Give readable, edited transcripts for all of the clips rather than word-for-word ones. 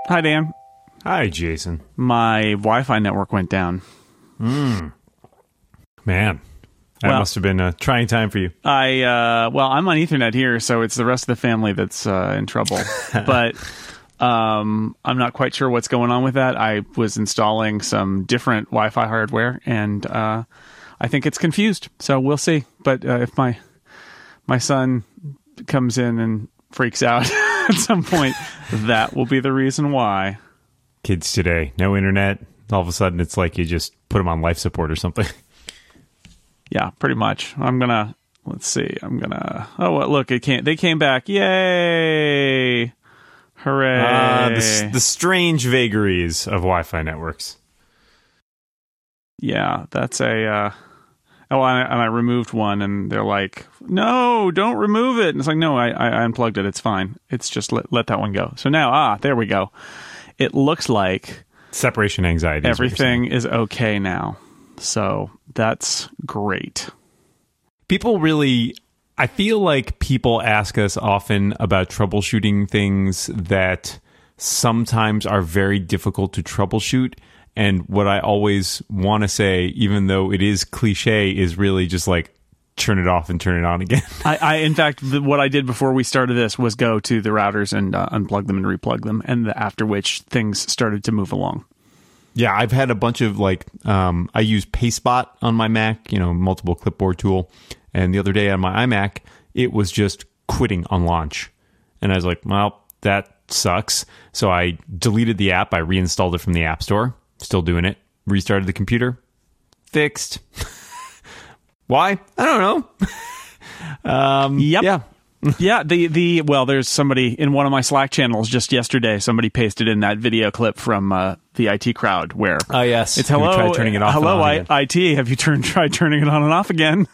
Hi, Dan. Hi, Jason. My Wi-Fi network went down. Man, that must have been a trying time for you. I'm on Ethernet here, so it's the rest of the family that's in trouble. But I'm not quite sure what's going on with that. I was installing some different Wi-Fi hardware, and I think it's confused. So we'll see. But if my son comes in and freaks out at some point, that will be the reason why. Kids today, no internet. All of a sudden, it's like you just put them on life support or something. Yeah, pretty much. Oh, look, they came back. Yay! Hooray! The strange vagaries of Wi-Fi networks. Yeah, that's and I removed one, and they're like, no, don't remove it. And it's like, no, I unplugged it. It's fine. It's just let that one go. So now, there we go. It looks like separation anxiety. Everything is okay now. So that's great. I feel like people ask us often about troubleshooting things that sometimes are very difficult to troubleshoot. And what I always want to say, even though it is cliche, is really just like, turn it off and turn it on again. In fact, what I did before we started this was go to the routers and unplug them and replug them. And after which things started to move along. Yeah, I've had a bunch of I use Pastebot on my Mac, multiple clipboard tool. And the other day on my iMac, it was just quitting on launch. And I was like, well, that sucks. So I deleted the app. I reinstalled it from the App Store. Still doing it. Restarted the computer. Fixed. Why? I don't know. Yep. Yeah. Yeah, there's somebody in one of my Slack channels just yesterday. Somebody pasted in that video clip from the IT crowd where yes, it's hello, tried turning it off. Hello, IT. Have you tried turning it on and off again?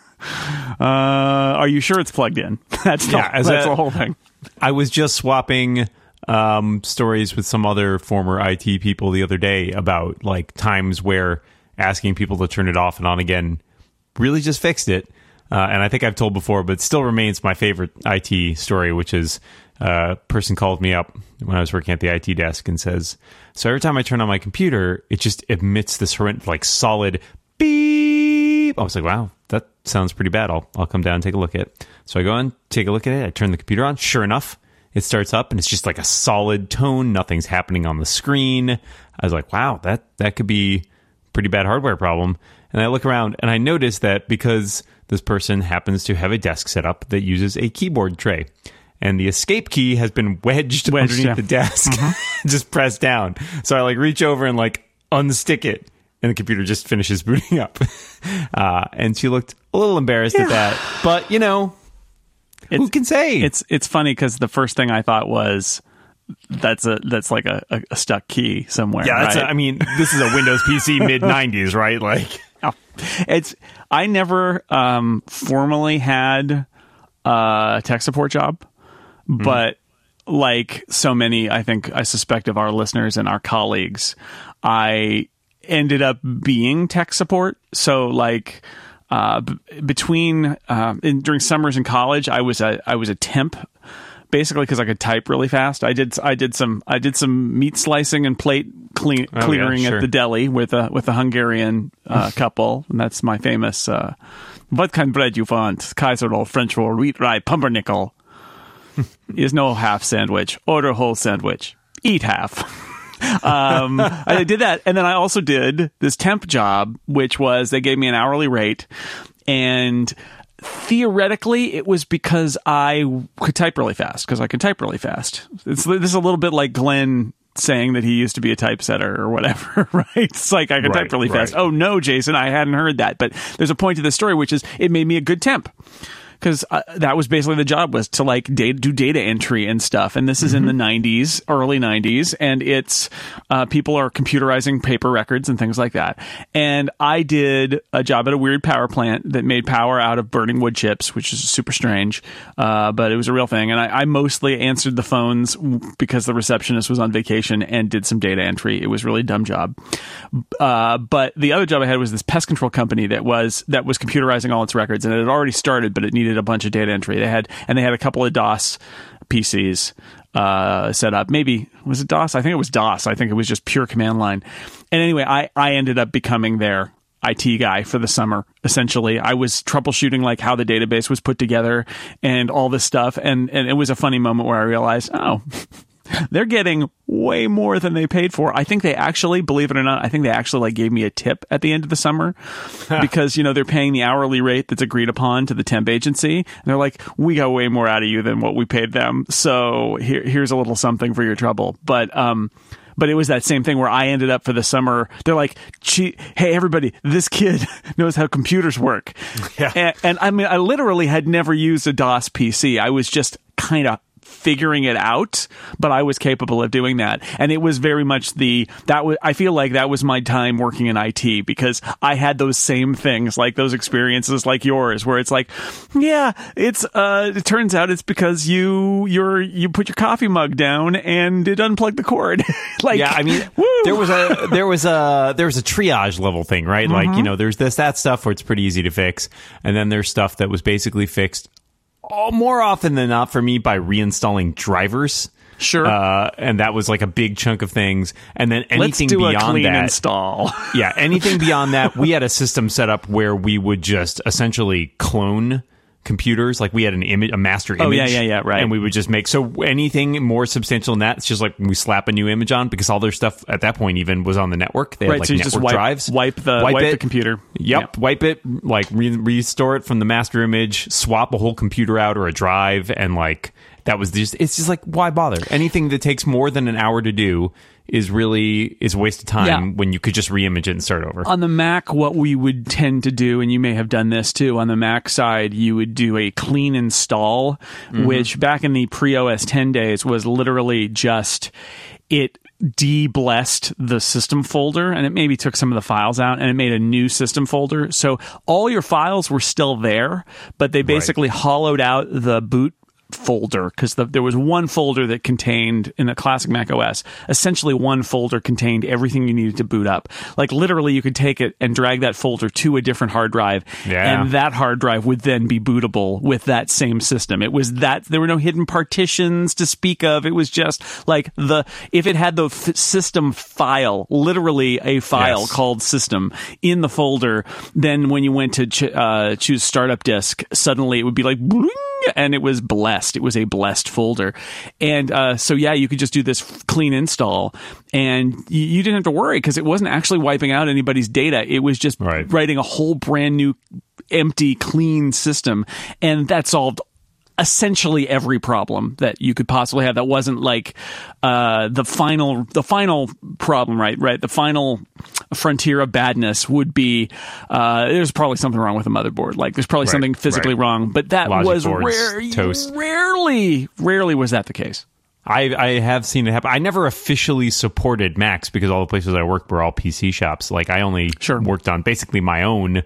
Are you sure it's plugged in? That's the whole thing. I was just swapping stories with some other former IT people the other day about times where asking people to turn it off and on again really just fixed it. And I think I've told before, but it still remains my favorite IT story, which is a person called me up when I was working at the IT desk and says, so every time I turn on my computer, it just emits this horrendous, solid beep. I was like, wow, that sounds pretty bad. I'll come down and take a look at it. So I go and take a look at it. I turn the computer on. Sure enough, it starts up and it's just like a solid tone. Nothing's happening on the screen. I was like, wow, that could be a pretty bad hardware problem. And I look around and I notice that because this person happens to have a desk set up that uses a keyboard tray, and the escape key has been wedged underneath the desk, just pressed down. So I reach over and unstick it, and the computer just finishes booting up. And she looked a little embarrassed at that, but who can say? It's funny because the first thing I thought was, that's like a stuck key somewhere. Yeah, right? this is a Windows PC mid 90s, right? I never formally had a tech support job, but like so many, I suspect of our listeners and our colleagues, I ended up being tech support. So during summers in college, I was a temp. Basically, because I could type really fast. I did some meat slicing and plate clearing at the deli with a Hungarian couple, and that's my famous. What kind of bread you want? Kaiser roll, French roll, wheat rye, pumpernickel. Is no half sandwich. Order whole sandwich. Eat half. I did that, and then I also did this temp job, which was they gave me an hourly rate, and theoretically, it was because I could type really fast, because I can type really fast. This is a little bit like Glenn saying that he used to be a typesetter or whatever, right? It's like I can type really fast. Oh, no, Jason, I hadn't heard that. But there's a point to this story, which is it made me a good temp. Because that was basically the job, was to do data entry and stuff. And this is in the 90s, early 90s. And it's people are computerizing paper records and things like that. And I did a job at a weird power plant that made power out of burning wood chips, which is super strange. But it was a real thing. And I mostly answered the phones because the receptionist was on vacation and did some data entry. It was a really dumb job. But the other job I had was this pest control company that was computerizing all its records. And it had already started, but it needed a bunch of data entry. They had a couple of DOS PCs, set up. Maybe, was it DOS? I think it was DOS. I think it was just pure command line. And anyway, I ended up becoming their IT guy for the summer. Essentially, I was troubleshooting like how the database was put together and all this stuff. And it was a funny moment where I realized, they're getting way more than they paid for. I think they actually, believe it or not, like gave me a tip at the end of the summer because, they're paying the hourly rate that's agreed upon to the temp agency. And they're like, we got way more out of you than what we paid them. So here's a little something for your trouble. But it was that same thing where I ended up for the summer. They're like, hey, everybody, this kid knows how computers work. Yeah. And I mean, I literally had never used a DOS PC. I was just kind of figuring it out, but I was capable of doing that. And it was very much I feel like that was my time working in IT because I had those same things, like those experiences like yours, where it's like, yeah, it turns out it's because you put your coffee mug down and it unplugged the cord. Like, yeah, I mean, there was a triage level thing, right? Mm-hmm. Like, there's that stuff where it's pretty easy to fix. And then there's stuff that was basically fixed more often than not for me by reinstalling drivers. Sure. And that was like a big chunk of things. And then anything beyond a clean that, install. Yeah, anything beyond that, we had a system set up where we would just essentially clone computers. Like we had a master image. Oh, yeah, right. And we would just so anything more substantial than that, it's just like we slap a new image on because all their stuff at that point even was on the network. They had like so network just drives. Wipe the computer. Yep. Wipe it, like restore it from the master image, swap a whole computer out or a drive, and like that was it's just like, why bother? Anything that takes more than an hour to do is a waste of time when you could just reimage it and start over. On the Mac, what we would tend to do, and you may have done this too, on the Mac side, you would do a clean install, which back in the pre-OS 10 days was literally just, it de-blessed the system folder, and it maybe took some of the files out, and it made a new system folder. So all your files were still there, but they basically hollowed out the boot folder because there was one folder that contained, in a classic Mac OS, essentially one folder contained everything you needed to boot up. Like literally you could take it and drag that folder to a different hard drive, and that hard drive would then be bootable with that same system. It was that there were no hidden partitions to speak of. It was just like if it had the system file, literally a file called system in the folder, then when you went to choose startup disk, suddenly it would be like and it was blessed. It was a blessed folder. And so, you could just do this clean install, and you didn't have to worry because it wasn't actually wiping out anybody's data. It was just writing a whole brand new, empty, clean system. And that solved essentially every problem that you could possibly have. That wasn't like the final problem, right? The final frontier of badness would be there's probably something wrong with the motherboard. Like there's probably something physically wrong, but that Logic was toast. Rarely was that the case. I have seen it happen. I never officially supported Macs because all the places I worked were all PC shops. Like I only worked on basically my own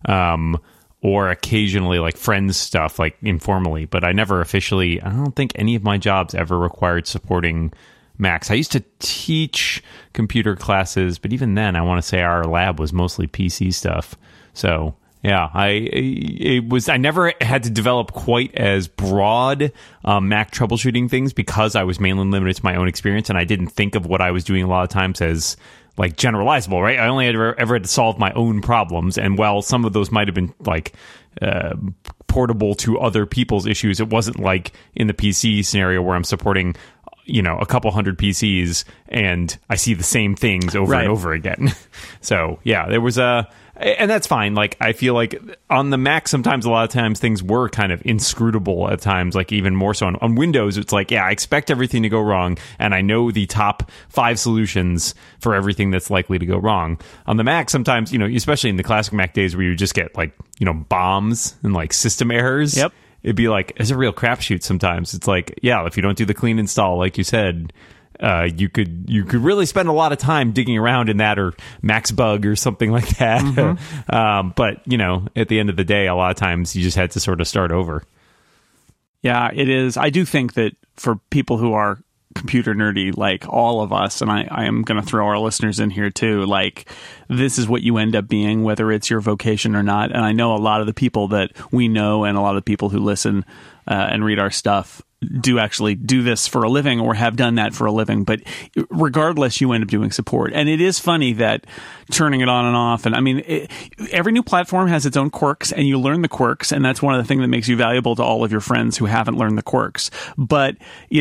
or occasionally like friends stuff, like informally, but I never officially, I don't think any of my jobs ever required supporting Macs. I used to teach computer classes, but even then I want to say our lab was mostly PC stuff. So yeah, I never had to develop quite as broad Mac troubleshooting things because I was mainly limited to my own experience, and I didn't think of what I was doing a lot of times as like generalizable, right? I only ever had to solve my own problems, and while some of those might have been like portable to other people's issues, it wasn't like in the PC scenario where I'm supporting a couple hundred PCs and I see the same things over and over again. So yeah, there was and that's fine. Like I feel like on the Mac, sometimes a lot of times things were kind of inscrutable at times, like even more so on Windows. It's like, I expect everything to go wrong, and I know the top 5 solutions for everything that's likely to go wrong. On the Mac, sometimes, especially in the classic Mac days where you just get like, bombs and like system errors. Yep. It'd be like, it's a real crapshoot sometimes. It's like, if you don't do the clean install, like you said, you could really spend a lot of time digging around in that, or MaxBug or something like that. Mm-hmm. But at the end of the day, a lot of times you just had to sort of start over. Yeah, it is. I do think that for people who are computer nerdy like all of us, and I am going to throw our listeners in here too, like this is what you end up being, whether it's your vocation or not. And I know a lot of the people that we know and a lot of the people who listen and read our stuff actually do this for a living or have done that for a living. But regardless, you end up doing support. And it is funny that turning it on and off, and I mean, every new platform has its own quirks, and you learn the quirks, and that's one of the things that makes you valuable to all of your friends who haven't learned the quirks. But,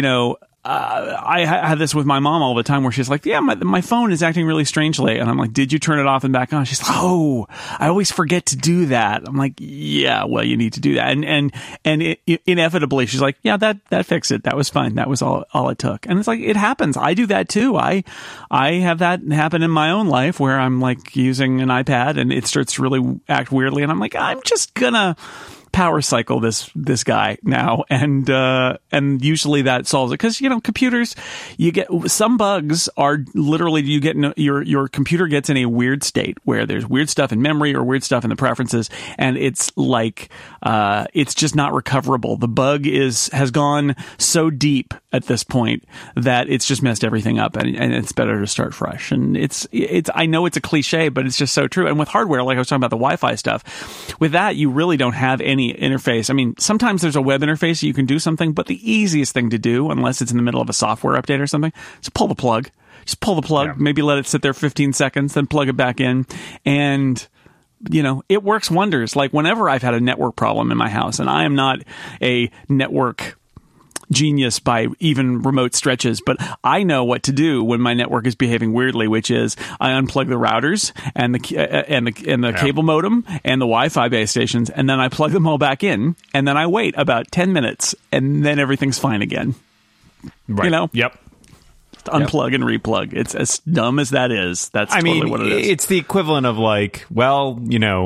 I have this with my mom all the time where she's like, yeah, my phone is acting really strangely. And I'm like, did you turn it off and back on? She's like, oh, I always forget to do that. I'm like, yeah, well, you need to do that. And inevitably she's like, yeah, that fixed it. That was fine. That was all it took. And it's like, it happens. I do that too. I have that happen in my own life where I'm like using an iPad and it starts to really act weirdly. And I'm like, I'm just gonna power cycle this guy now, and usually that solves it, because computers, you get some bugs are literally your computer gets in a weird state where there's weird stuff in memory or weird stuff in the preferences, and it's like it's just not recoverable. The bug has gone so deep at this point that it's just messed everything up, and it's better to start fresh. And it's I know it's a cliche, but it's just so true. And with hardware, like I was talking about the Wi-Fi stuff, with that you really don't have any interface. I mean, sometimes there's a web interface so you can do something, but the easiest thing to do, unless it's in the middle of a software update or something, is pull the plug. Just pull the plug, yeah. Maybe let it sit there 15 seconds, then plug it back in, and it works wonders. Like whenever I've had a network problem in my house, and I am not a network genius by even remote stretches, but I know what to do when my network is behaving weirdly, which is I unplug the routers and the cable modem and the Wi-Fi base stations, and then I plug them all back in, and then I wait about 10 minutes, and then everything's fine again. Right. Yep. Unplug and replug. It's as dumb as that is. That's totally what it is. It's the equivalent of like, well,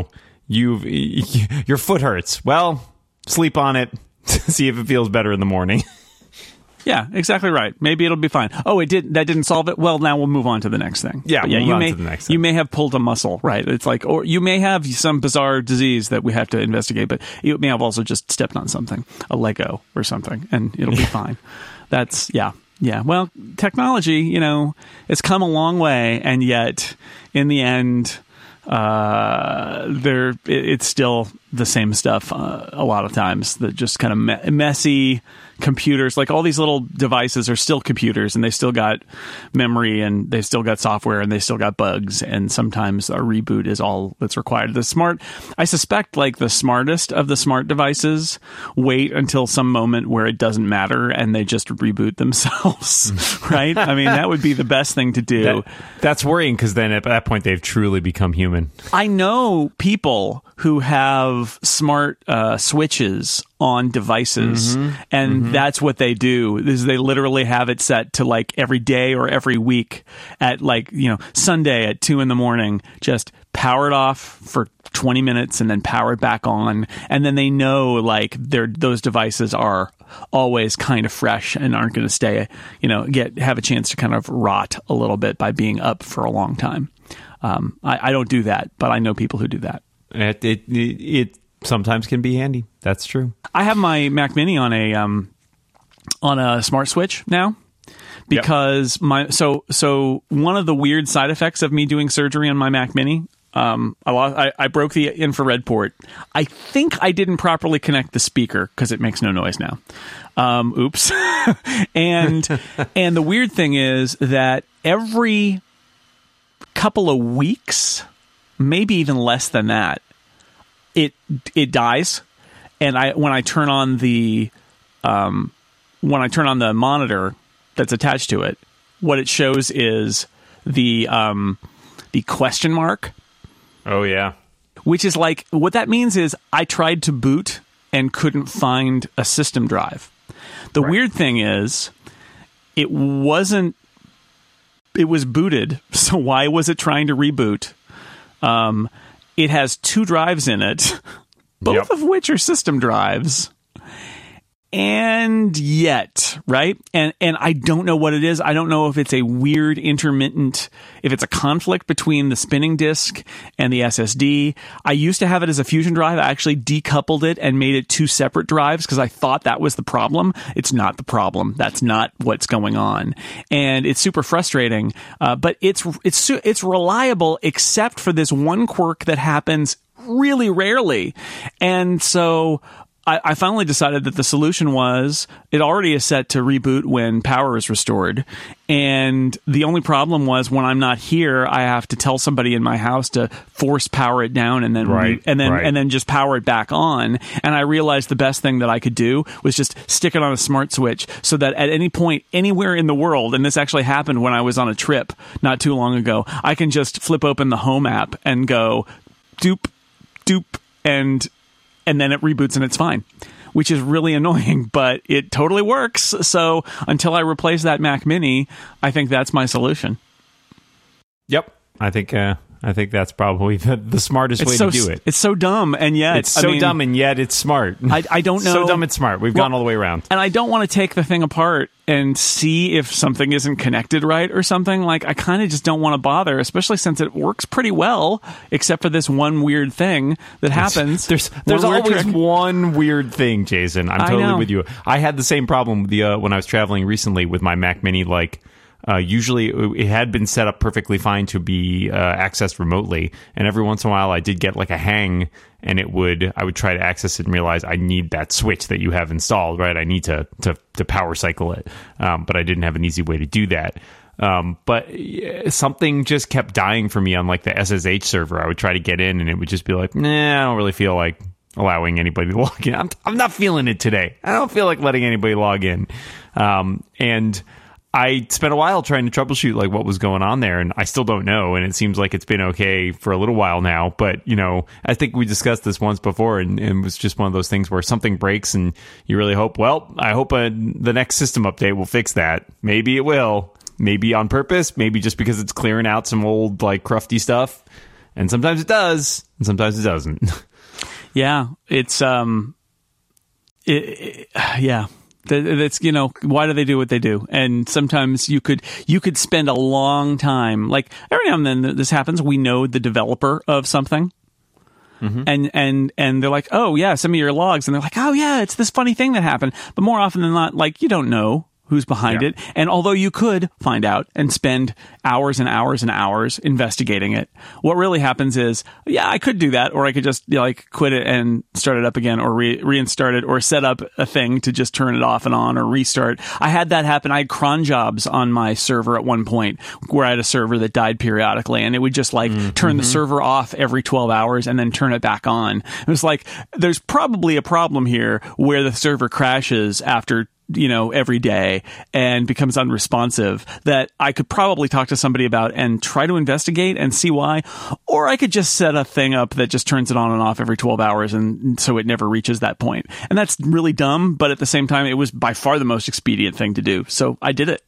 your foot hurts. Well, sleep on it. See if it feels better in the morning. Yeah, exactly right. Maybe it'll be fine. Oh, that didn't solve it. Well, now we'll move on to the next thing. Yeah, we'll move on to the next thing. You may have pulled a muscle, right? It's like, or you may have some bizarre disease that we have to investigate, but you may have also just stepped on something, a Lego or something, and it'll be fine. That's, yeah. Well, technology, it's come a long way, and yet in the end, it's still the same stuff a lot of times. That just kind of messy computers, like all these little devices are still computers, and they still got memory, and they still got software, and they still got bugs, and sometimes a reboot is all that's required. I suspect like the smartest of the smart devices wait until some moment where it doesn't matter and they just reboot themselves. Right? I mean, that would be the best thing to do. That's worrying, because then at that point they've truly become human. I know people who have smart switches on devices, and that's what they do, is they literally have it set to like every day or every week at like, Sunday at 2 a.m, just power it off for 20 minutes and then power it back on. And then they know like those devices are always kind of fresh and aren't going to stay, have a chance to kind of rot a little bit by being up for a long time. I don't do that, but I know people who do that. It sometimes can be handy. That's true. I have my Mac Mini on a smart switch now, because so one of the weird side effects of me doing surgery on my Mac Mini, I broke the infrared port. I think I didn't properly connect the speaker because it makes no noise now. Oops. and the weird thing is that every couple of weeks, maybe even less than that, it dies. And when I turn on the monitor that's attached to it, what it shows is the question mark. Oh yeah. Which is like, what that means is I tried to boot and couldn't find a system drive. The weird thing is it was booted, so why was it trying to reboot? It has 2 drives in it, both of which are system drives. And yet, right? And I don't know what it is. I don't know if it's a weird intermittent, if it's a conflict between the spinning disk and the SSD. I used to have it as a Fusion drive. I actually decoupled it and made it 2 separate drives because I thought that was the problem. It's not the problem. That's not what's going on. And it's super frustrating. But it's reliable, except for this one quirk that happens really rarely. And so I finally decided that the solution was it already is set to reboot when power is restored. And the only problem was when I'm not here, I have to tell somebody in my house to force power it down and then and then just power it back on. And I realized the best thing that I could do was just stick it on a smart switch so that at any point anywhere in the world, and this actually happened when I was on a trip not too long ago, I can just flip open the Home app and go doop, doop, and then it reboots and it's fine, which is really annoying, but it totally works. So until I replace that Mac Mini, I think that's my solution. Yep. I think that's probably the smartest way to do it. It's so dumb, and yet... It's so dumb, and yet it's smart. I don't know... So dumb, it's smart. We've gone all the way around. And I don't want to take the thing apart and see if something isn't connected right or something. Like, I kind of just don't want to bother, especially since it works pretty well, except for this one weird thing that happens. There's always one weird thing, Jason. I'm totally with you. I had the same problem when I was traveling recently with my Mac Mini, usually it had been set up perfectly fine to be accessed remotely, and every once in a while I did get like a hang, and I would try to access it and realize I need that switch that you have installed, right? I need to power cycle it, but I didn't have an easy way to do that. But something just kept dying for me on like the SSH server. I would try to get in, and it would just be like, nah, I don't really feel like allowing anybody to log in. I'm not feeling it today. I don't feel like letting anybody log in, and I spent a while trying to troubleshoot like what was going on there, and I still don't know, and it seems like it's been okay for a little while now, but I think we discussed this once before, and it was just one of those things where something breaks and you really hope, I hope the next system update will fix that. Maybe it will. Maybe on purpose, maybe just because it's clearing out some old like crufty stuff, and sometimes it does, and sometimes it doesn't. Yeah, it's yeah. That's why do they do what they do? And sometimes you could spend a long time, like every now and then this happens. We know the developer of something, and they're like, oh yeah, send me your logs, and they're like, oh yeah, it's this funny thing that happened. But more often than not, like you don't know who's behind it. And although you could find out and spend hours and hours and hours investigating it, what really happens is, yeah, I could do that, or I could just quit it and start it up again, or reinstart it, or set up a thing to just turn it off and on, or restart. I had that happen. I had cron jobs on my server at one point where I had a server that died periodically, and it would just turn the server off every 12 hours and then turn it back on. It was like, there's probably a problem here where the server crashes after every day and becomes unresponsive that I could probably talk to somebody about and try to investigate and see why. Or I could just set a thing up that just turns it on and off every 12 hours and so it never reaches that point. And that's really dumb, but at the same time, it was by far the most expedient thing to do. So I did it.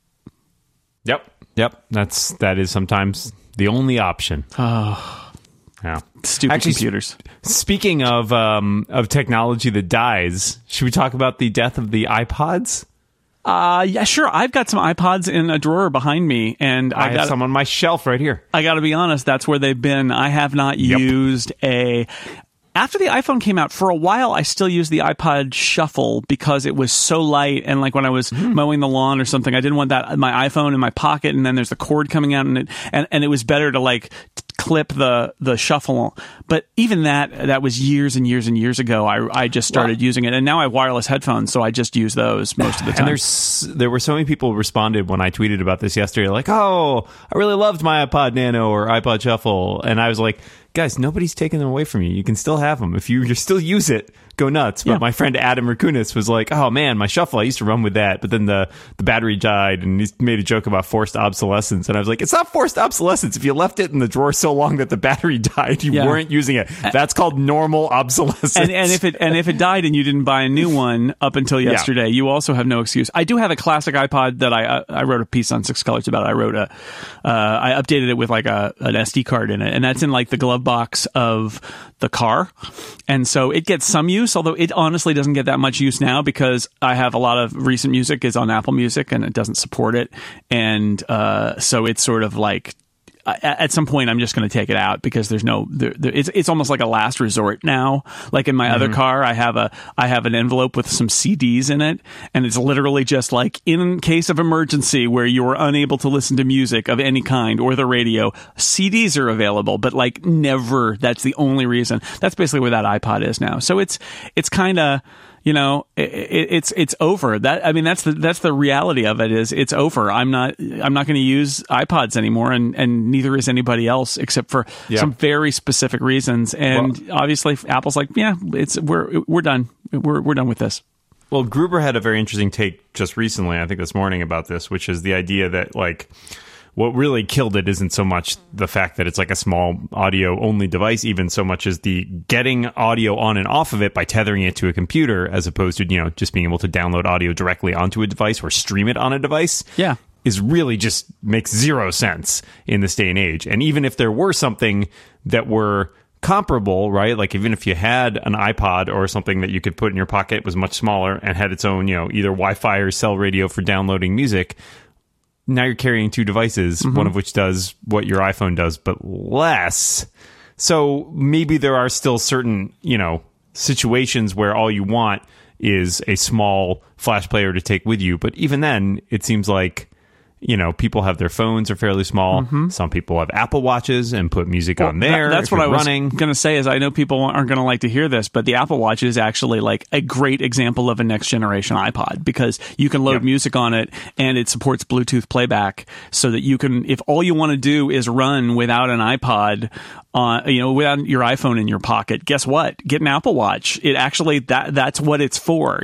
Yep. That is sometimes the only option. Oh. Yeah. Stupid computers. Speaking of technology that dies, should we talk about the death of the iPods? Yeah, sure. I've got some iPods in a drawer behind me, and I have some on my shelf right here. I got to be honest, that's where they've been. I have not used After the iPhone came out, for a while, I still used the iPod Shuffle because it was so light. And like when I was mowing the lawn or something, I didn't want my iPhone in my pocket, and then there's the cord coming out, and it was better to clip the Shuffle. But even that was years and years and years ago. I just started using it, and now I have wireless headphones, so I just use those most of the time. And there were so many people who responded when I tweeted about this yesterday, like, "Oh, I really loved my iPod Nano or iPod Shuffle," and I was like, guys, nobody's taking them away from you. You can still have them. If you still use it, go nuts. But my friend Adam Rakunis was like, oh man, my Shuffle, I used to run with that, but then the battery died, and he made a joke about forced obsolescence. And I was like, it's not forced obsolescence. If you left it in the drawer so long that the battery died, you weren't using it. That's called normal obsolescence. And if it died and you didn't buy a new one up until yesterday, you also have no excuse. I do have a classic iPod that I wrote a piece on Six Colors about. I updated it with like an SD card in it, and that's in like the glove box of the car, and so it gets some use, although it honestly doesn't get that much use now because I have a lot of recent music is on Apple Music and it doesn't support it, and so it's sort of like at some point I'm just going to take it out because there's it's almost like a last resort now. Like in my other car, I have an envelope with some CDs in it, and it's literally just like, in case of emergency where you're unable to listen to music of any kind or the radio, CDs are available, but never. That's the only reason. That's basically where that iPod is now. So it's kind of, it's over. That's the reality of it. Is it's over. I'm not going to use iPods anymore, and neither is anybody else, except for some very specific reasons. And obviously, Apple's like, we're done. We're done with this. Well, Gruber had a very interesting take just recently, I think this morning, about this, which is the idea that, like, what really killed it isn't so much the fact that it's like a small audio-only device, even so much as the getting audio on and off of it by tethering it to a computer, as opposed to, just being able to download audio directly onto a device or stream it on a device. Yeah. Is really just makes zero sense in this day and age. And even if there were something that were comparable, right? Like even if you had an iPod or something that you could put in your pocket, was much smaller and had its own, either Wi-Fi or cell radio for downloading music. Now you're carrying two devices, one of which does what your iPhone does, but less. So maybe there are still certain, situations where all you want is a small flash player to take with you. But even then, it seems like, people have their phones are fairly small. Some people have Apple Watches and put music on there. That's what I was going to say. Is I know people aren't going to like to hear this, but the Apple Watch is actually like a great example of a next generation iPod, because you can load music on it and it supports Bluetooth playback, so that you can, if all you want to do is run without an iPod, without your iPhone in your pocket, guess what? Get an Apple Watch. It actually that's what it's for.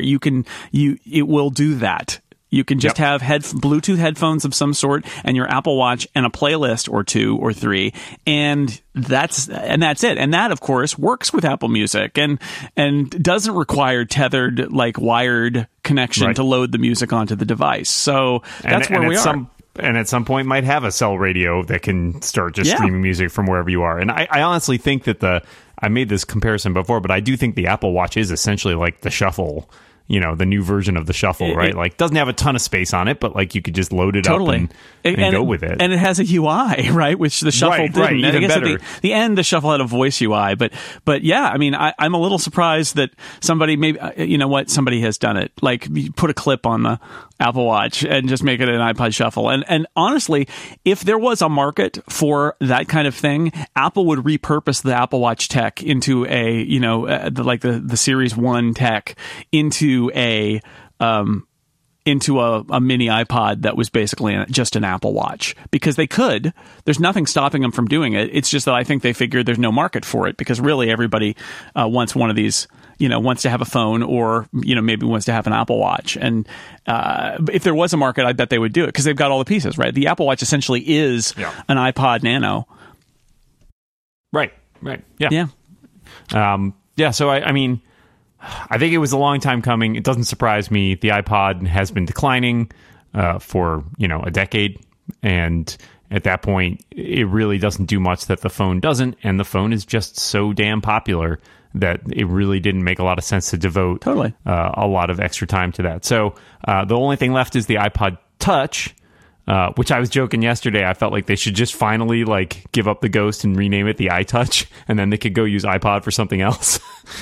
It will do that. You can just have Bluetooth headphones of some sort and your Apple Watch and a playlist or two or three, and that's it. And that, of course, works with Apple Music and doesn't require tethered, like, wired connection to load the music onto the device. So that's where we are. And at some point might have a cell radio that can start just streaming music from wherever you are. And I honestly think that I made this comparison before, but I do think the Apple Watch is essentially like the Shuffle, the new version of the Shuffle, right? Like, doesn't have a ton of space on it, but like you could just load it up and go with it. And it has a UI, right? Which the Shuffle didn't. Right, even I guess better. At the end, the Shuffle had a voice UI, but yeah, I mean, I'm a little surprised that somebody somebody has done it. Like, you put a clip on the Apple Watch and just make it an iPod Shuffle. And honestly, if there was a market for that kind of thing, Apple would repurpose the Apple Watch tech into a, the Series 1 tech into a mini iPod that was basically just an Apple Watch, because they could. There's nothing stopping them from doing it. It's just that I think they figured there's no market for it, because really everybody wants one of these, wants to have a phone, or, maybe wants to have an Apple Watch. And if there was a market, I bet they would do it, because they've got all the pieces, right? The Apple Watch essentially is an iPod Nano. Right. Yeah. So I mean, I think it was a long time coming. It doesn't surprise me. The iPod has been declining for, a decade. And at that point, it really doesn't do much that the phone doesn't. And the phone is just so damn popular that it really didn't make a lot of sense to devote a lot of extra time to that. So the only thing left is the iPod Touch, which I was joking yesterday. I felt like they should just finally give up the ghost and rename it the iTouch, and then they could go use iPod for something else.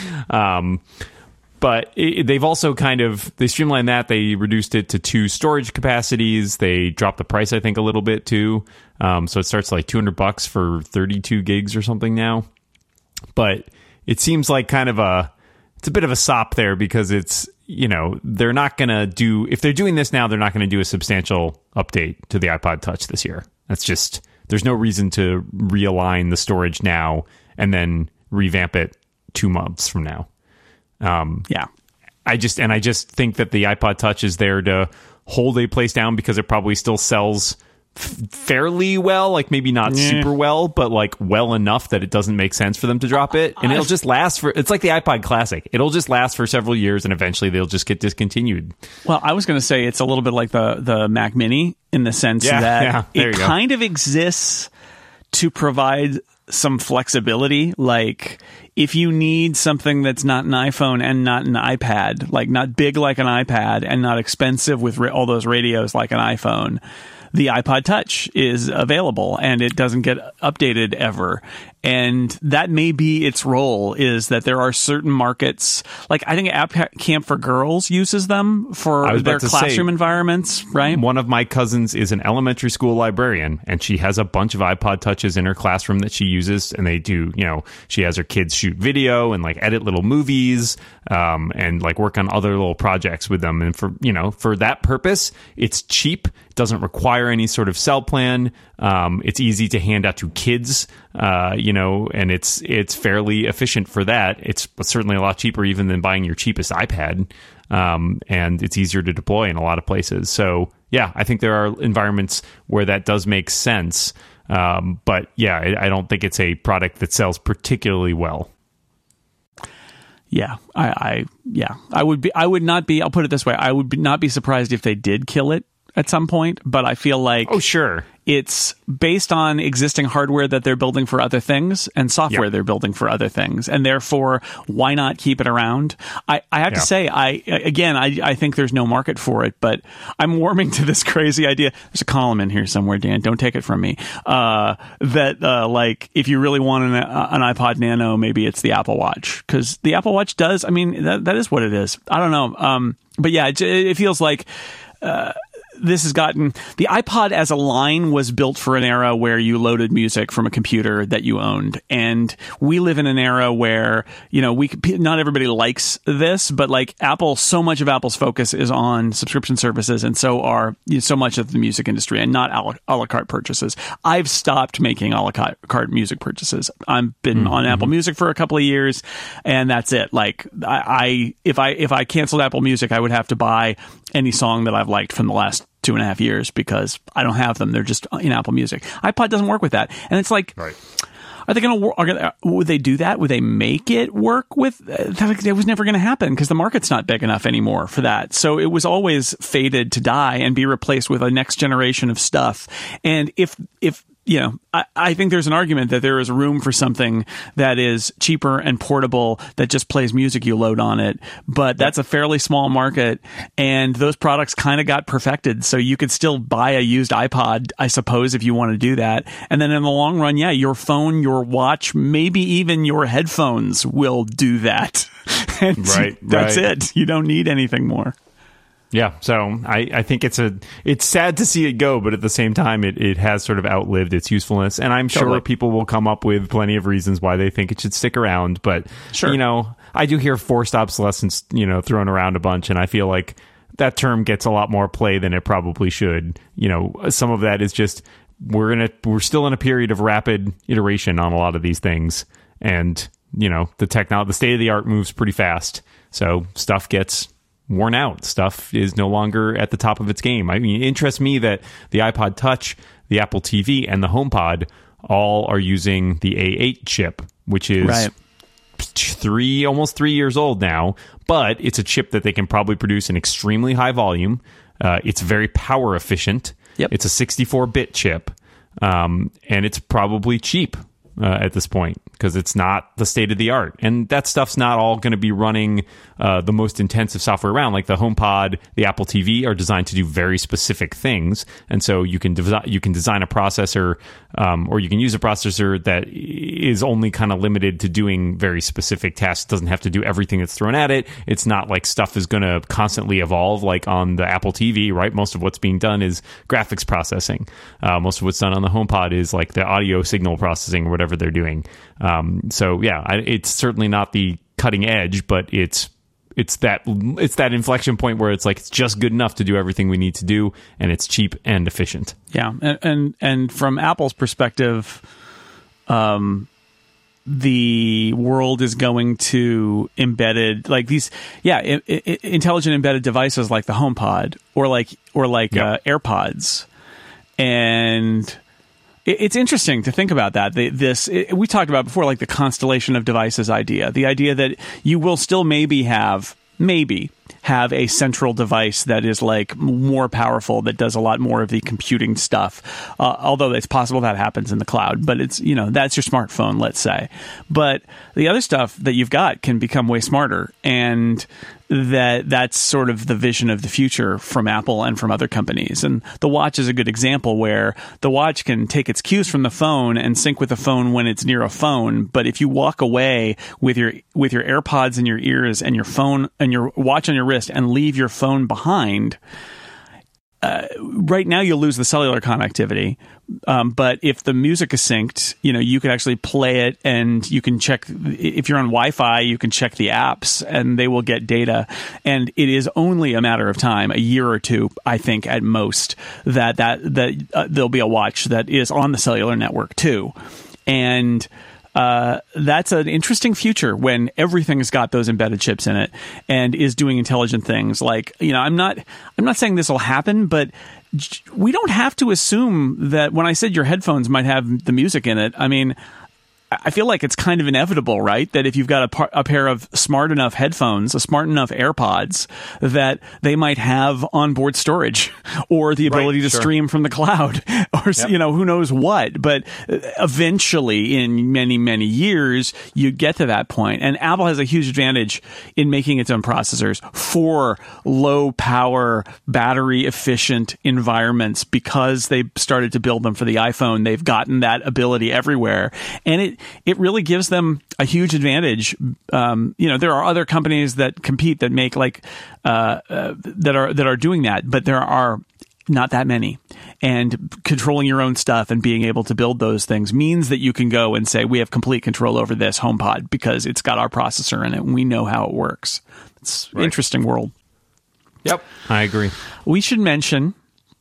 But they've also they streamlined that. They reduced it to 2 storage capacities. They dropped the price, I think, a little bit too. So it starts like $200 for 32 gigs or something now. But it seems like it's a bit of a sop there, because it's, they're not going to do, if they're doing this now, they're not going to do a substantial update to the iPod Touch this year. That's just, there's no reason to realign the storage now and then revamp it 2 months from now. I just think that the iPod Touch is there to hold a place down, because it probably still sells fairly well, like maybe not super well, but like well enough that it doesn't make sense for them to drop it. And it'll just last for, it's like the iPod Classic. It'll just last for several years, and eventually they'll just get discontinued. Well, I was going to say it's a little bit like the Mac Mini, in the sense that it kind of exists to provide some flexibility. Like, if you need something that's not an iPhone and not an iPad, like not big like an iPad and not expensive with all those radios like an iPhone, the iPod Touch is available, and it doesn't get updated ever. And that may be its role, is that there are certain markets, like I think App Camp for Girls uses them for their classroom environments, right? One of my cousins is an elementary school librarian, and she has a bunch of iPod Touches in her classroom that she uses, and they do, she has her kids shoot video and like edit little movies, and like work on other little projects with them. And for that purpose, it's cheap. It doesn't require any sort of cell plan. It's easy to hand out to kids, and it's fairly efficient for that. It's certainly a lot cheaper even than buying your cheapest iPad, and it's easier to deploy in a lot of places. So, yeah, I think there are environments where that does make sense. But, yeah, I don't think it's a product that sells particularly well. Yeah, I would not be, I'll put it this way, I would not be surprised if they did kill it at some point, but I feel like it's based on existing hardware that they're building for other things and software they're building for other things, and therefore why not keep it around? I have to say, I think there's no market for it, but I'm warming to this crazy idea. There's a column in here somewhere, Dan, don't take it from me, like if you really want an iPod Nano, maybe it's the Apple Watch, because the Apple Watch does, I mean, that is what it is. I don't know, but yeah, it feels like this has gotten, the iPod as a line was built for an era where you loaded music from a computer that you owned, and we live in an era where not everybody likes this, but like so much of Apple's focus is on subscription services, and so are so much of the music industry, and not a la carte purchases. I've stopped making a la carte music purchases. I've been on Apple Music for a couple of years, and that's it. Like if I canceled Apple Music, I would have to buy any song that I've liked from the last 2.5 years, because I don't have them. They're just in Apple Music. iPod doesn't work with that. And it's like, are they going to, would they do that? Would they make it work with, it was never going to happen because the market's not big enough anymore for that. So it was always fated to die and be replaced with a next generation of stuff. And if I think there's an argument that there is room for something that is cheaper and portable that just plays music you load on it. But that's a fairly small market, and those products kind of got perfected. So you could still buy a used iPod, I suppose, if you want to do that. And then in the long run, your phone, your watch, maybe even your headphones will do that. That's it. You don't need anything more. Yeah, so I think it's sad to see it go, but at the same time, it has sort of outlived its usefulness, and I'm sure people will come up with plenty of reasons why they think it should stick around. But I do hear forced obsolescence, thrown around a bunch, and I feel like that term gets a lot more play than it probably should. Some of that is just we're still in a period of rapid iteration on a lot of these things, and the state of the art moves pretty fast, so stuff gets worn out. Stuff is no longer at the top of its game. I mean, it interests me that the iPod Touch, the Apple TV, and the HomePod all are using the A8 chip, which is almost 3 years old now, but it's a chip that they can probably produce in extremely high volume. It's very power efficient. It's a 64-bit chip, and it's probably cheap at this point, because it's not the state of the art, and that stuff's not all going to be running the most intensive software around. Like the HomePod, the Apple TV are designed to do very specific things, and so you can design a processor, or you can use a processor that is only kind of limited to doing very specific tasks. It doesn't have to do everything that's thrown at it. It's not like stuff is going to constantly evolve like on the Apple TV, right? Most of what's being done is graphics processing. Most of what's done on the HomePod is like the audio signal processing or whatever they're doing. So yeah, it's certainly not the cutting edge, but it's that inflection point where it's like it's just good enough to do everything we need to do, and it's cheap and efficient. Yeah, and from Apple's perspective, the world is going to intelligent embedded devices like the HomePod or like AirPods, and it's interesting to think about that. We talked about before, like the constellation of devices idea, the idea that you will still maybe have have a central device that is like more powerful, that does a lot more of the computing stuff. Although it's possible that happens in the cloud, but it's, that's your smartphone, let's say. But the other stuff that you've got can become way smarter, and that's sort of the vision of the future from Apple and from other companies. And the watch is a good example, where the watch can take its cues from the phone and sync with the phone when it's near a phone. But if you walk away with your AirPods in your ears and your phone and your watch on your wrist and leave your phone behind, right now you'll lose the cellular connectivity. But if the music is synced, you can actually play it, and you can check, if you're on Wi-Fi, you can check the apps and they will get data. And it is only a matter of time, a year or two, I think at most, that there'll be a watch that is on the cellular network too. And that's an interesting future when everything's got those embedded chips in it and is doing intelligent things. Like, I'm not saying this will happen, but we don't have to assume that when I said your headphones might have the music in it, I mean, I feel like it's kind of inevitable, right? That if you've got a pair of smart enough headphones, a smart enough AirPods, that they might have onboard storage or the ability to stream from the cloud, or who knows what. But eventually, in many, many years, you get to that point. And Apple has a huge advantage in making its own processors for low power, battery efficient environments, because they started to build them for the iPhone. They've gotten that ability everywhere, and it really gives them a huge advantage. There are other companies that compete that make that are doing that, but there are not that many. And controlling your own stuff and being able to build those things means that you can go and say, we have complete control over this HomePod because it's got our processor in it and we know how it works. It's an interesting world. Yep, I agree. We should mention,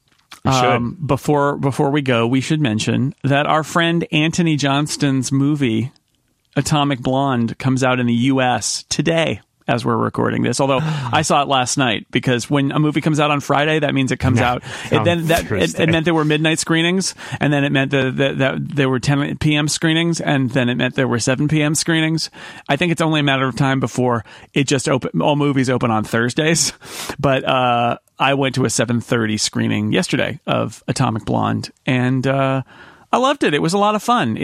before we go, we should mention that our friend Anthony Johnston's movie Atomic Blonde comes out in the U.S. today as we're recording this. Although I saw it last night, because when a movie comes out on Friday, that means it comes out. It meant there were midnight screenings, and then it meant that there were 10 p.m. screenings, and then it meant there were 7 p.m. screenings. I think it's only a matter of time before it just all movies open on Thursdays. But I went to a 7:30 screening yesterday of Atomic Blonde, and I loved it. It was a lot of fun.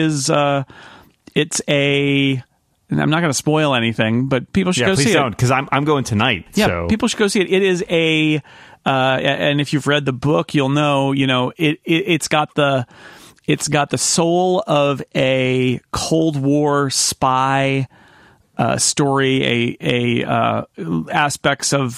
And I'm not going to spoil anything, but people should go see it. Please don't, because I'm going tonight. Yeah, so. People should go see it. It is and if you've read the book, you'll know. It's got the soul of a Cold War spy story, aspects of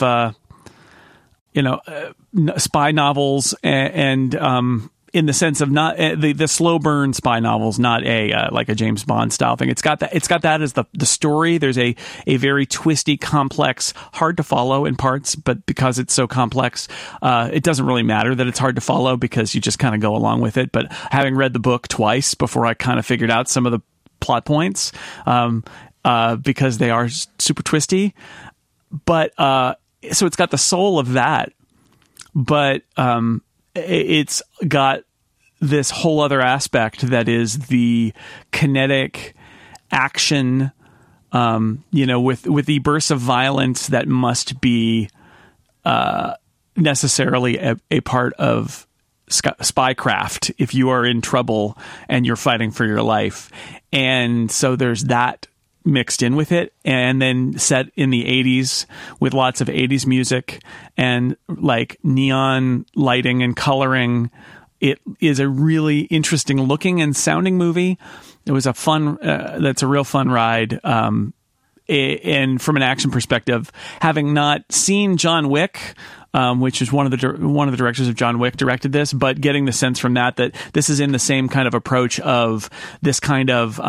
spy novels, and in the sense of not the slow burn spy novels, not like a James Bond style thing. It's got that as the story. There's a very twisty, complex, hard to follow in parts, but because it's so complex, it doesn't really matter that it's hard to follow, because you just kind of go along with it. But having read the book twice before I kind of figured out some of the plot points, because they are super twisty. But so it's got the soul of that, but it's got this whole other aspect that is the kinetic action, with the bursts of violence that must be necessarily a part of spycraft if you are in trouble and you're fighting for your life. And so there's that mixed in with it, and then set in the 80s with lots of 80s music and like neon lighting and coloring. It is a really interesting looking and sounding movie. It was that's a real fun ride. And from an action perspective, having not seen John Wick, which is one of the directors of John Wick directed this, but getting the sense from that this is in the same kind of approach of this kind of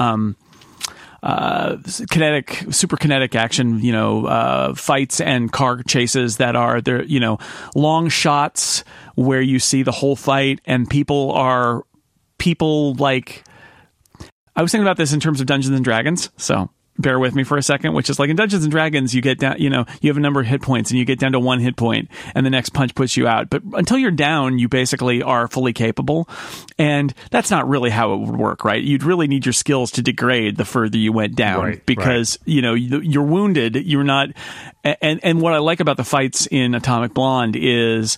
super kinetic action, fights and car chases that are there, long shots where you see the whole fight, and people like, I was thinking about this in terms of Dungeons and Dragons. So bear with me for a second, which is like in Dungeons and Dragons, you get down, you have a number of hit points and you get down to 1 hit point and the next punch puts you out. But until you're down, you basically are fully capable. And that's not really how it would work, right? You'd really need your skills to degrade the further you went down because, you're wounded. You're not. And what I like about the fights in Atomic Blonde is,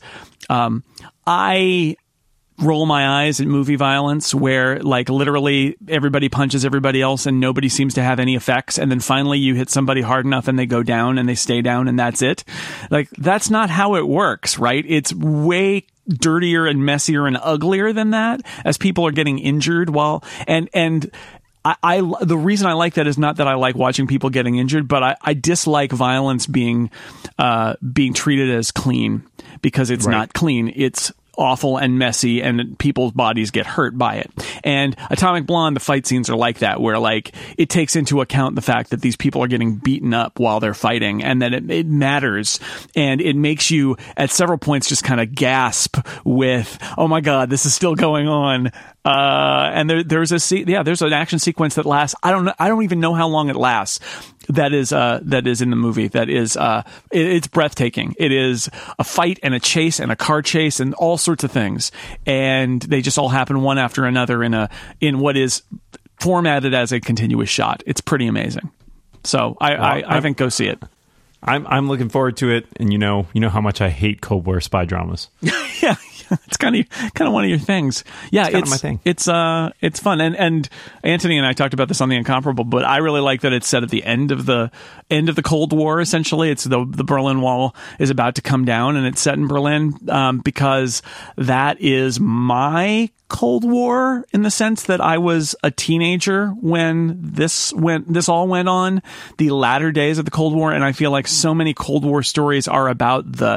I roll my eyes at movie violence where like literally everybody punches everybody else and nobody seems to have any effects, and then finally you hit somebody hard enough and they go down and they stay down and that's it. Like, that's not how it works, right? It's way dirtier and messier and uglier than that, as people are getting injured while and the reason I like that is not that I like watching people getting injured, but I dislike violence being treated as clean, because it's not clean. It's awful and messy, and people's bodies get hurt by it. And Atomic Blonde, the fight scenes are like that, where like it takes into account the fact that these people are getting beaten up while they're fighting, and that it matters, and it makes you at several points just kind of gasp with, oh my god, this is still going on. And there's an action sequence that lasts, I don't even know how long it lasts, that is in the movie, that is it's breathtaking. It is a fight and a chase and a car chase and all sorts of things, and they just all happen one after another in what is formatted as a continuous shot. It's pretty amazing. So I think go see it. I'm looking forward to it, and you know how much I hate Cold War spy dramas. Yeah. It's kind of one of your things. Yeah, it's my thing. It's fun, and Anthony and I talked about this on The Incomparable, but I really like that it's set at the end of the Cold War. Essentially, it's the Berlin Wall is about to come down, and it's set in Berlin because that is my Cold War, in the sense that I was a teenager when this all went on, the latter days of the Cold War, and I feel like so many Cold War stories are about the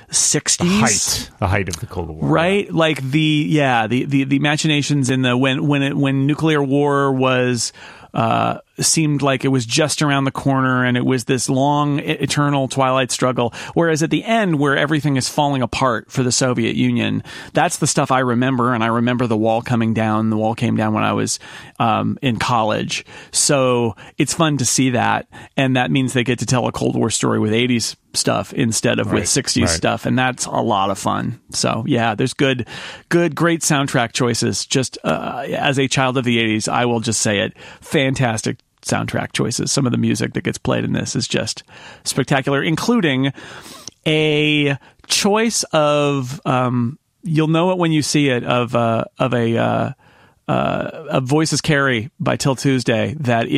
60s, the height of the Cold War, right? Yeah. Like the machinations in when nuclear war was seemed like it was just around the corner, and it was this long, eternal twilight struggle. Whereas at the end, where everything is falling apart for the Soviet Union, that's the stuff I remember. And I remember the wall coming down. The wall came down when I was in college. So it's fun to see that. And that means they get to tell a Cold War story with 80s stuff instead of with 60s stuff. And that's a lot of fun. So yeah, there's great soundtrack choices. Just as a child of the 80s, I will just say it. Fantastic soundtrack choices. Some of the music that gets played in this is just spectacular, including a choice of you'll know it when you see it, of a Voices Carry by Till Tuesday that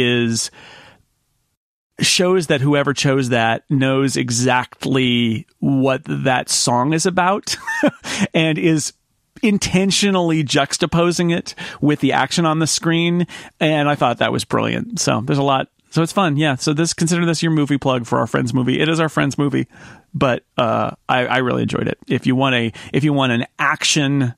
shows that whoever chose that knows exactly what that song is about and is intentionally juxtaposing it with the action on the screen, and I thought that was brilliant. So there's a lot. So it's fun, yeah. So consider this your movie plug for our Friends movie. It is our Friends movie, but I really enjoyed it. If you want an action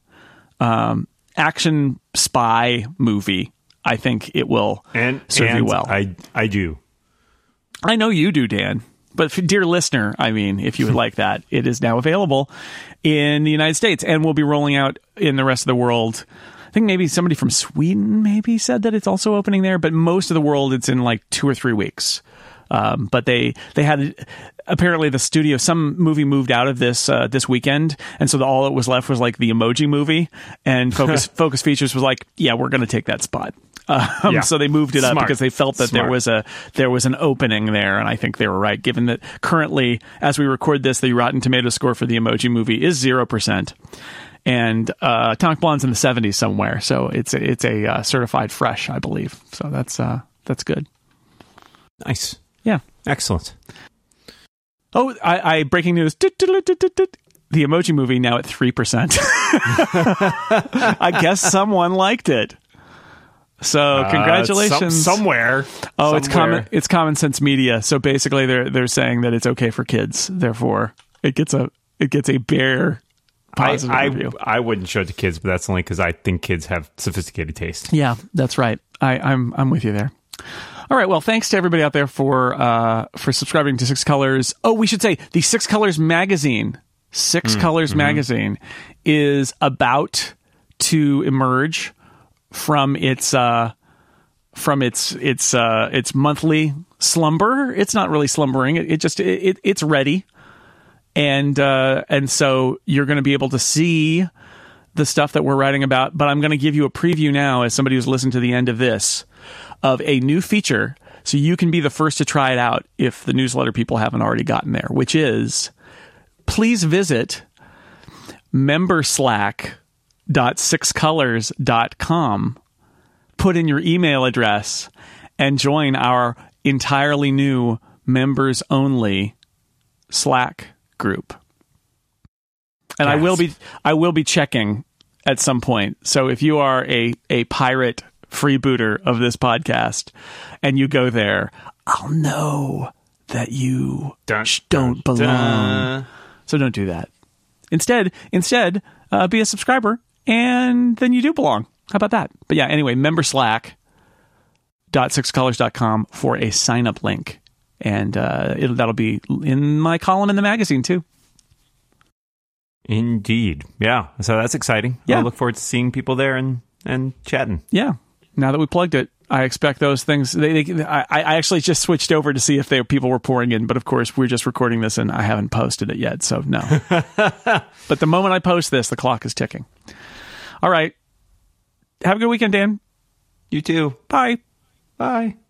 spy movie, I think it will serve you well. I do. I know you do, Dan. But dear listener, I mean, if you would like that, it is now available in the United States and will be rolling out in the rest of the world. I think maybe somebody from Sweden maybe said that it's also opening there, but most of the world it's in like 2 or 3 weeks. But they had apparently the studio, some movie moved out of this weekend, and so all that was left was like the Emoji Movie, and Focus Features was like, yeah, we're going to take that spot. So they moved it up because they felt that there was an opening there, and I think they were right, given that currently, as we record this, the Rotten Tomatoes score for the Emoji Movie is 0%, and Atomic Blonde's in the 70s somewhere, so it's a certified fresh, I believe. So that's good. Nice, yeah, excellent. Oh, I breaking news. The Emoji Movie now at 3%. I guess someone liked it. So congratulations. Somewhere. Oh, it's Common Sense Media. So basically they're saying that it's okay for kids. Therefore, it gets a bare positive review. I wouldn't show it to kids, but that's only because I think kids have sophisticated taste. Yeah, that's right. I'm with you there. All right. Well, thanks to everybody out there for subscribing to Six Colors. Oh, we should say the Six Colors magazine. Six Colors magazine is about to emerge from its from its monthly slumber. It's not really slumbering. It's ready. And so you're going to be able to see the stuff that we're writing about. But I'm going to give you a preview now, as somebody who's listened to the end of this, of a new feature, so you can be the first to try it out if the newsletter people haven't already gotten there, which is, please visit memberslack.sixcolors.com, put in your email address, and join our entirely new members-only Slack group. And yes. I will be checking at some point. So if you are a pirate freebooter of this podcast and you go there, I'll know that you don't belong. So don't do that. Instead, be a subscriber, and then you do belong. How about that? But yeah, anyway, memberslack.sixcolors.com for a sign-up link. And that'll be in my column in the magazine, too. Indeed. Yeah. So that's exciting. Yeah. I look forward to seeing people there and chatting. Yeah. Now that we plugged it, I expect those things. I actually just switched over to see if people were pouring in, but of course we're just recording this and I haven't posted it yet, so no. But the moment I post this, the clock is ticking. All right. Have a good weekend, Dan. You too. Bye. Bye.